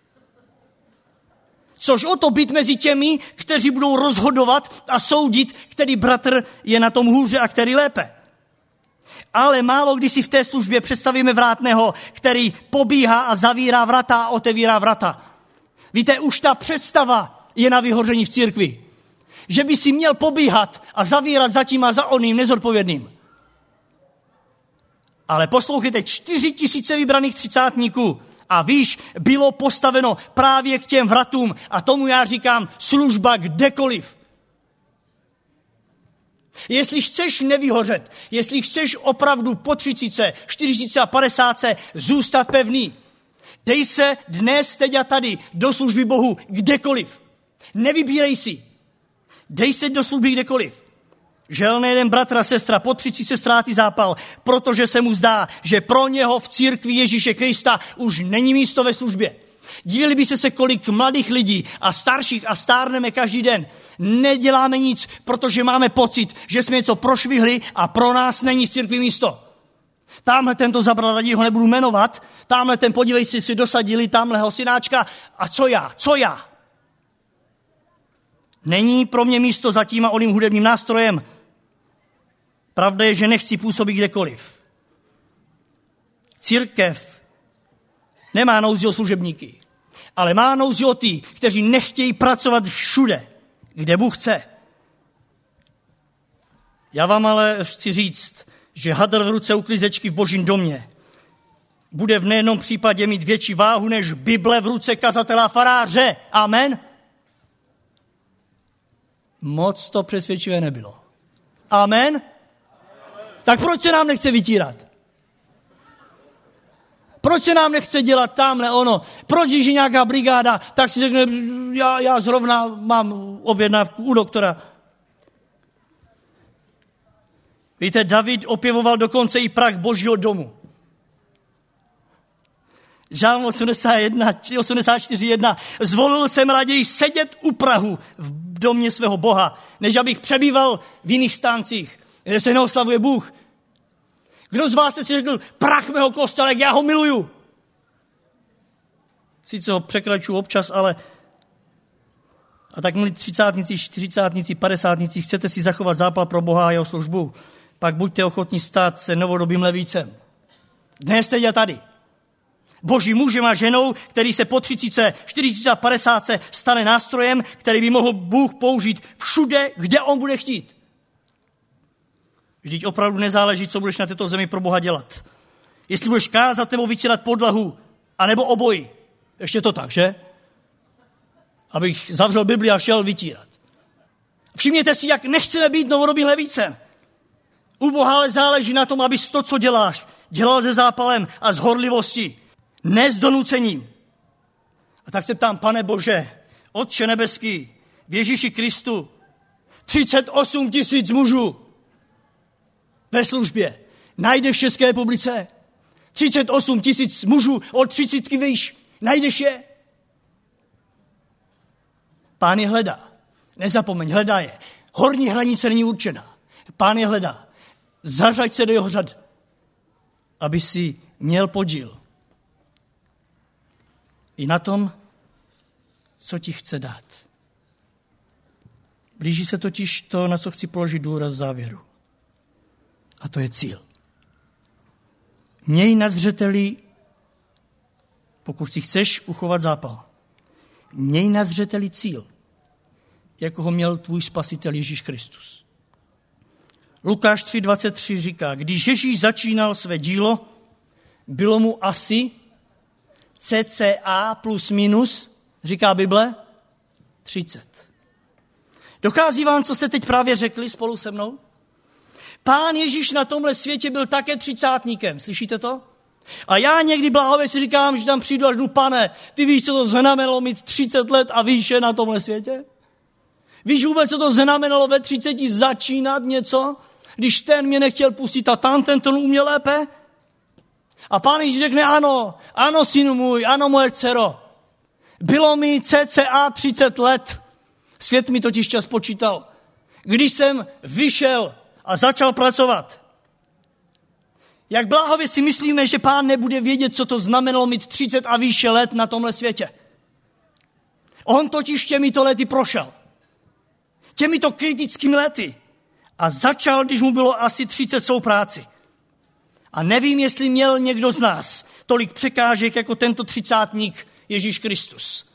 Což o to být mezi těmi, kteří budou rozhodovat a soudit, který bratr je na tom hůře a který lépe. Ale málo kdy si v té službě představíme vrátného, který pobíhá a zavírá vrata a otevírá vrata. Víte, už ta představa je na vyhoření v církvi. Že by si měl pobíhat a zavírat za tím a za oným nezodpovědným. Ale poslouchejte, 4 000 vybraných třicátníků a víš, bylo postaveno právě k těm vratům a tomu já říkám služba kdekoliv. Jestli chceš nevyhořet, jestli chceš opravdu po 30, 40 a 50 zůstat pevný, dej se dnes, teď a tady do služby Bohu kdekoliv. Nevybírej si. Dej se do služby kdekoliv. Žel nejeden bratr a sestra po 30 ztrácí zápal, protože se mu zdá, že pro něho v církvi Ježíše Krista už není místo ve službě. Divili byste se, kolik mladých lidí a starších a stárneme každý den. Neděláme nic, protože máme pocit, že jsme něco prošvihli a pro nás není v církvi místo. Tamhle tento zabral, raději ho nebudu jmenovat, tamhle ten, podívej si dosadili, tamhleho synáčka a co já? Není pro mě místo za tím a oným hudebním nástrojem. Pravda je, že nechci působit kdekoliv. Církev nemá nouzi o služebníky, ale má nouzi o ty, kteří nechtějí pracovat všude, kde Bůh chce. Já vám ale chci říct, že hadr v ruce uklízečky v Božím domě bude v nejednom případě mít větší váhu než Bible v ruce kazatele a faráře. Amen? Moc to přesvědčivé nebylo. Amen? Tak proč se nám nechce vytírat? Proč se nám nechce dělat tamhle ono? Proč, když je nějaká brigáda, tak si řekne, já zrovna mám objednávku u doktora. Víte, David opěvoval dokonce i prach Božího domu. Žálm 84:1. Zvolil jsem raději sedět u prahu v domě svého Boha, než abych přebýval v jiných stáncích, kde se neoslavuje Bůh. Kdo z vás jste si řekl, prach mého kostela, jak já ho miluju? Sice ho překračuju občas, ale a tak milí 30, 40, 50, chcete si zachovat zápal pro Boha a jeho službu, pak buďte ochotní stát se novodobým levícem. Dnes teď a tady. Boží mužem a ženou, který se po 30, 40 a 50 stane nástrojem, který by mohl Bůh použít všude, kde on bude chtít. Vždyť opravdu nezáleží, co budeš na této zemi pro Boha dělat. Jestli budeš kázat nebo vytírat podlahu, anebo obojí. Ještě to tak, že? Abych zavřel Bibli a šel vytírat. Všimněte si, jak nechceme být novodobým levícem. U Boha ale záleží na tom, abys to, co děláš, dělal se zápalem a s horlivostí, ne s donucením. A tak se ptám, Pane Bože, Otče nebeský, v Ježíši Kristu, 38 000 mužů ve službě. Najdeš v České republice 38 000 mužů od 30 výš. Najdeš je? Pán je hledá. Nezapomeň, hledá je. Horní hranice není určena. Pán je hledá. Zařaď se do jeho řad, aby si měl podíl i na tom, co ti chce dát. Blíží se totiž to, na co chci položit důraz závěru. A to je cíl. Měj na zřeteli, pokud si chceš uchovat zápal, měj na zřeteli cíl, jako ho měl tvůj spasitel Ježíš Kristus. Lukáš 3:23 říká, když Ježíš začínal své dílo, bylo mu asi cca plus minus, říká Bible, 30. Dochází vám, co jste teď právě řekli spolu se mnou? Pán Ježíš na tomhle světě byl také 30. Slyšíte to? A já někdy bláhově si říkám, že tam přijdu a řeknu, Pane, ty víš, co to znamenalo mít 30 let a výše na tomhle světě? Víš vůbec, co to znamenalo ve 30 začínat něco, když ten mě nechtěl pustit a tam ten to uměl lépe? A Pán Ježíš řekne, ano, synu můj, ano, moje dcero. Bylo mi cca 30 let. Svět mi totiž čas počítal. Když jsem vyšel a začal pracovat. Jak bláhově si myslíme, že Pán nebude vědět, co to znamenalo mít 30 a výše let na tomhle světě. On totiž těmito lety prošel. Těmito kritickými lety. A začal, když mu bylo asi 30 svou práci. A nevím, jestli měl někdo z nás tolik překážek jako tento třicátník Ježíš Kristus.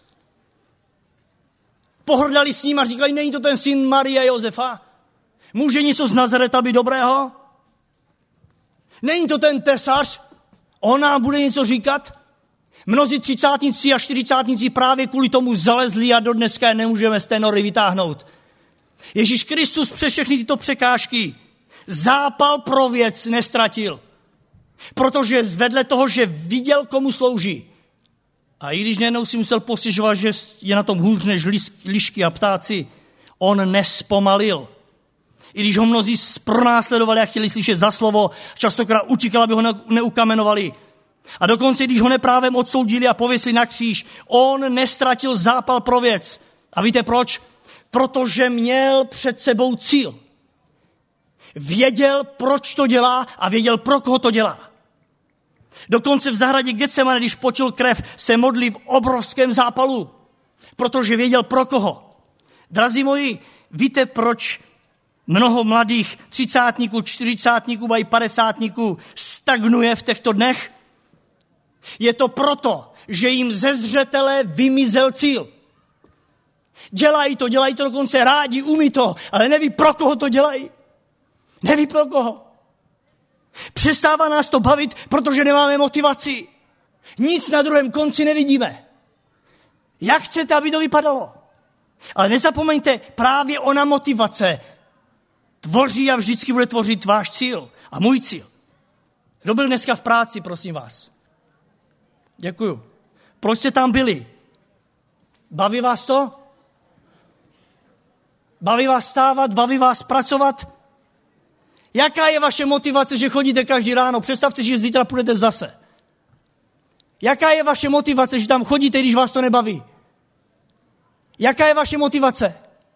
Pohrdali s ním a říkali, není to ten syn Marie a Josefa? Může něco z Nazareta být dobrého? Není to ten tesař? On nám bude něco říkat? Mnozí třicátníci a čtyřicátníci právě kvůli tomu zalezli a do dneska nemůžeme z té nory vytáhnout. Ježíš Kristus přes všechny tyto překážky zápal pro věc nestratil. Protože vedle toho, že viděl, komu slouží. A i když nejednou si musel postěžovat, že je na tom hůř než lišky a ptáci, on nespomalil. I když ho mnozí pronásledovali a chtěli slyšet za slovo, častokrát utíkal, aby ho neukamenovali. A dokonce, když ho neprávem odsoudili a pověsili na kříž, on nestratil zápal pro věc. A víte proč? Protože měl před sebou cíl. Věděl, proč to dělá a věděl, pro koho to dělá. Dokonce v zahradě Getsemane, když potil krev, se modlí v obrovském zápalu, protože věděl, pro koho. Drazí moji, víte, proč mnoho mladých třicátníků, čtyřicátníků a i padesátníků stagnuje v těchto dnech? Je to proto, že jim ze zřetele vymizel cíl. Dělají to dokonce rádi, umí to, ale neví, pro koho to dělají. Neví pro koho. Přestává nás to bavit, protože nemáme motivaci. Nic na druhém konci nevidíme. Jak chcete, aby to vypadalo? Ale nezapomeňte, právě ona motivace tvoří a vždycky bude tvořit váš cíl a můj cíl. Kdo byl dneska v práci, prosím vás? Děkuju. Proč jste tam byli? Baví vás to? Baví vás stávat? Baví vás pracovat? Jaká je vaše motivace, že chodíte každý ráno? Představte, že zítra půjdete zase. Jaká je vaše motivace, že tam chodíte, když vás to nebaví? Jaká je vaše motivace?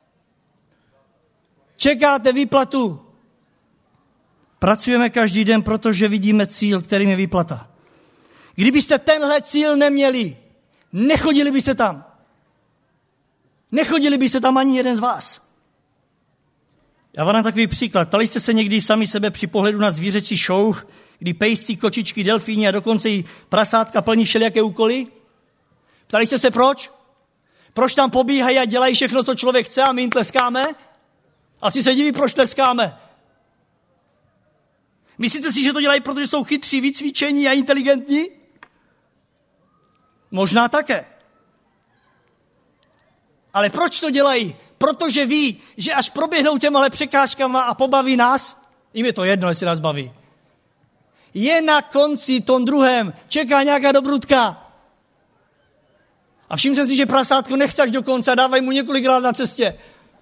Čekáte výplatu. Pracujeme každý den, protože vidíme cíl, kterým je výplata. Kdybyste tenhle cíl neměli, nechodili byste tam. Nechodili byste tam ani jeden z vás. Já vám dám takový příklad. Ptali jste se někdy sami sebe při pohledu na zvířecí show, kdy pejsci, kočičky, delfíni a dokonce i prasátka plní všelijaké úkoly? Ptali jste se proč? Proč tam pobíhají a dělají všechno, co člověk chce a my jim tleskáme? Asi se diví, proč tleskáme. Myslíte si, že to dělají, protože jsou chytří, vycvičení a inteligentní? Možná také. Ale proč to dělají? Protože ví, že až proběhnou těmahle překážkama a pobaví nás, jim je to jedno, jestli nás baví. Je na konci tom druhém, čeká nějaká dobrutka. A všimte si, že prasátko nechce až do konce a dávají mu několikrát na cestě.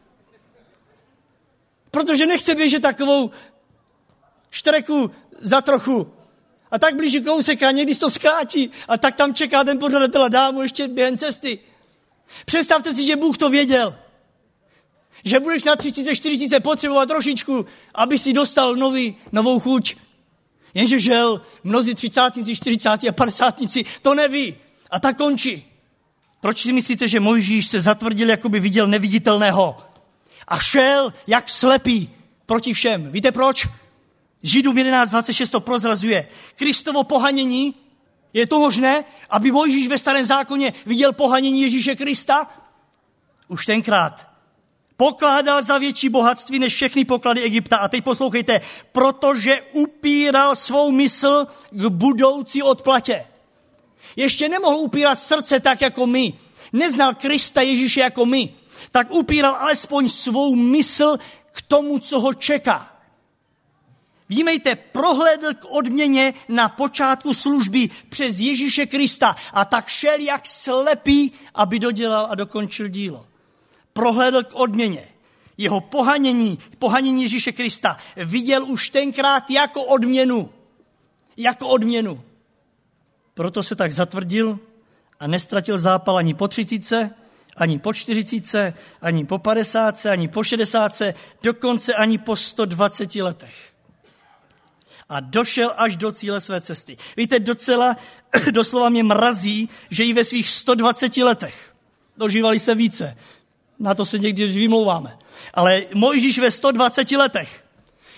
Protože nechce běžet takovou štreku za trochu. A tak blíží kousek a někdy to skrátí. A tak tam čeká ten pořadatel a dá mu ještě během cesty. Představte si, že Bůh to věděl. Že budeš na 30, 40 potřebovat trošičku, aby si dostal novou chuť. Jenže žel, mnozí 30, 40 a 50 to neví. A tak končí. Proč si myslíte, že Mojžíš se zatvrdil, jako by viděl neviditelného? A šel jak slepý proti všem. Víte proč? Židům 11.26 to prozrazuje. Kristovo pohanění, je to možné, aby Mojžíš ve starém zákoně viděl pohanění Ježíše Krista? Už tenkrát pokládal za větší bohatství než všechny poklady Egypta. A teď poslouchejte, protože upíral svou mysl k budoucí odplatě. Ještě nemohl upírat srdce tak jako my. Neznal Krista Ježíše jako my. Tak upíral alespoň svou mysl k tomu, co ho čeká. Vnímejte, prohlédl k odměně na počátku služby přes Ježíše Krista a tak šel jak slepý, aby dodělal a dokončil dílo. Prohlédl k odměně. Jeho pohanění Ježíše Krista viděl už tenkrát jako odměnu. Jako odměnu. Proto se tak zatvrdil a nestratil zápal ani po 30, ani po 40, ani po 50, ani po 60, dokonce ani po 120 letech. A došel až do cíle své cesty. Víte, doslova mě mrazí, že i ve svých 120 letech dožívali se více. Na to se někdy vymlouváme. Ale Mojžíš ve 120 letech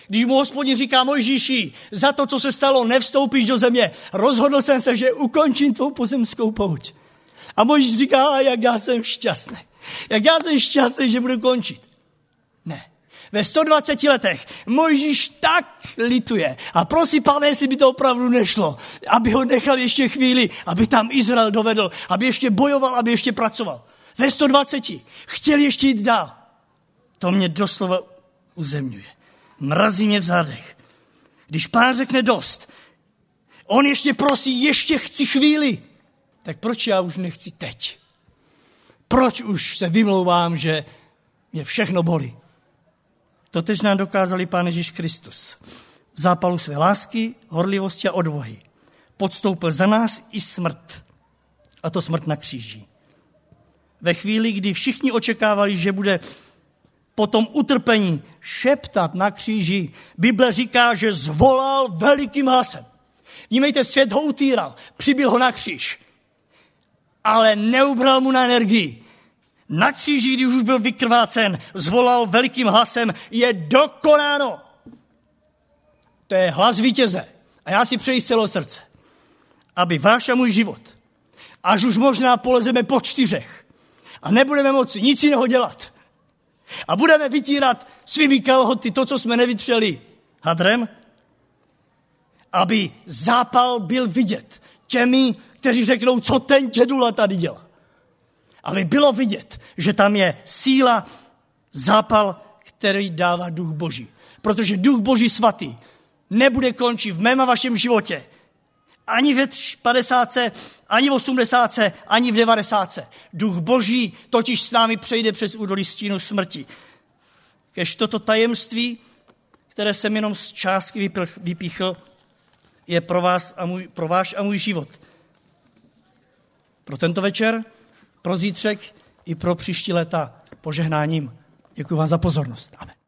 Když mu Hospodin říká: Mojžíši, za to, co se stalo, nevstoupíš do země. Rozhodl jsem se, že ukončím tvou pozemskou pouť. A Mojžíš říká: jak já jsem šťastný. Jak já jsem šťastný, že budu končit. Ne. Ve 120 letech Mojžíš tak lituje a prosí Pána, jestli by to opravdu nešlo, aby ho nechal ještě chvíli, aby tam Izrael dovedl, aby ještě bojoval, aby ještě pracoval. Ve 120 chtěl ještě jít dál. To mě doslova uzemňuje. Mrazí mě v zádech. Když Pán řekne dost, on ještě prosí: ještě chci chvíli. Tak proč já už nechci teď? Proč už se vymlouvám, že mě všechno bolí? Totež nám dokázali Pán Ježíš Kristus. V zápalu své lásky, horlivosti a odvahy podstoupil za nás i smrt. A to smrt na kříži. Ve chvíli, kdy všichni očekávali, že bude po tom utrpení šeptat na kříži, Bible říká, že zvolal velikým hlasem. Vnímejte, svět ho utíral, přibyl ho na kříž, ale neubral mu na energii. Na kříži, když už byl vykrvácen, zvolal velikým hlasem: je dokonáno. To je hlas vítěze. A já si přeji z celého srdce, aby váš a můj život, až už možná polezeme po 4 a nebudeme moci nic jiného dělat a budeme vytírat svými kalhoty to, co jsme nevytřeli hadrem, aby zápal byl vidět těmi, kteří řeknou: co ten dědula tady dělá. Aby bylo vidět, že tam je síla, zápal, který dává Duch Boží. Protože Duch Boží svatý nebude končit v mém a vašem životě. Ani ve 50, ani v 80, ani v 90. Duch Boží totiž s námi přejde přes údolí stínu smrti. Kež toto tajemství, které jsem jenom z částky vypíchl, je pro váš a můj život. Pro tento večer, pro zítřek i pro příští léta požehnáním. Děkuji vám za pozornost. Amen.